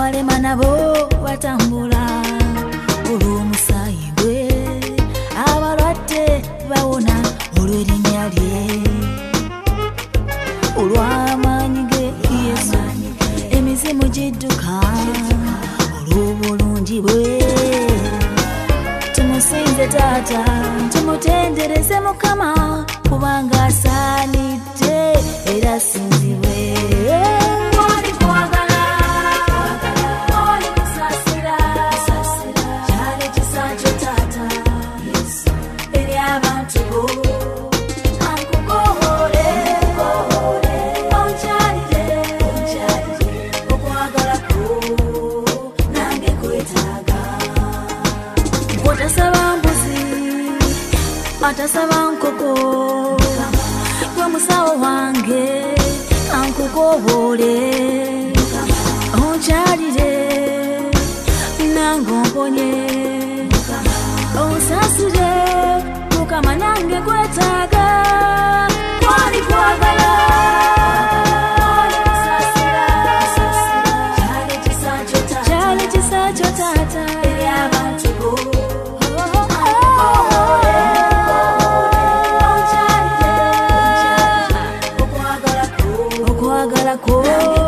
abalema nabo batambula olw'omusaayi gwe, abalwadde bawona olw'erinnya lye, olw'amaanyi ge Yesu, emizimu gidduka olw'obulungi bwe. Tumusinze Taata, tumutendereze Mukama, kubanga asaanidde era asinzibwe. Oli kwagala, oli kusaasira, kyali kisa kyo Taata eri abantu bo. Ankukoowole, onkyalire, okwagala kwo nange kwetaaga. Otasaba mbuzi, atasaba nkoko, gwe musawo wange ankukoowole, onkyalire nange omponye, onsaasire Mukama nange kwetaaga. Kwali kwagala, kyali kisa kyo Taata eri abantu bo. Okwagala kwo